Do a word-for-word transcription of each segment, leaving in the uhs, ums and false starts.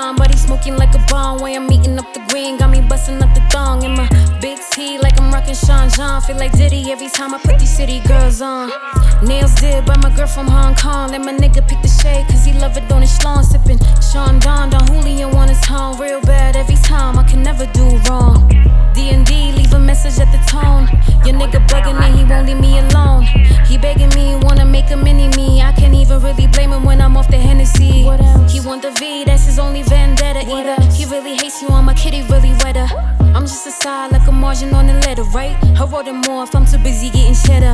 bomb, but he smoking like a bomb. Way I'm eating up the green, got me busting up the thong in my big T like I'm rocking Sean John. Feel like Diddy every time I put these city girls on. Nails did by my girl from Hong Kong. Let my nigga pick the shade, cause he love it on his schlong. Sippin' Sean Don, Don Julio on his tongue. Real bad every time, I can never do wrong. D and D, leave a message at the tone. Your nigga bugging and he won't leave me alone. He begging me, wanna make a mini me. I can't even really blame him when I'm off the Hennessy. What else? He want the V, that's his only vendetta. What either else? He really hates you on my kitty, really wetter. I'm just a side like a margin on the letter, right? I wrote it more if I'm too busy getting cheddar.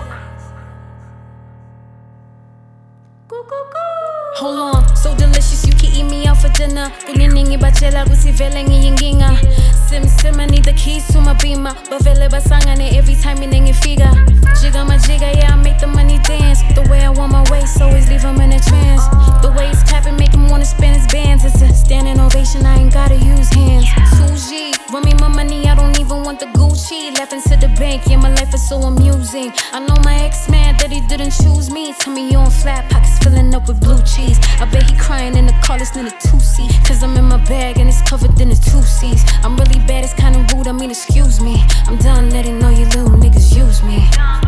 Hold on, so delicious, you can eat me out for dinner. Kuliningi bachela kusivelengi yinginga. Sim sim, I need the keys to my beamer. Bavele basangane every time you ningi figure. Jigga my jigga, yeah, I make the money dance. The way I want my waist, always leave him in a trance. The way he's clapping, make him wanna spin his bands. It's a standing ovation, I ain't gotta use hands. two G, run me my money, I don't even want the Gucci. Laughing to the bank, yeah, my life is so amusing. I know my ex man that he didn't choose me. Tell me you on flat pockets, filling up with blue cheese. I bet he crying in the car, listening to two C. Cause I'm in my bag and it's covered in the two C's. I'm really bad, it's kinda rude, I mean excuse me. I'm done letting all you little niggas use me.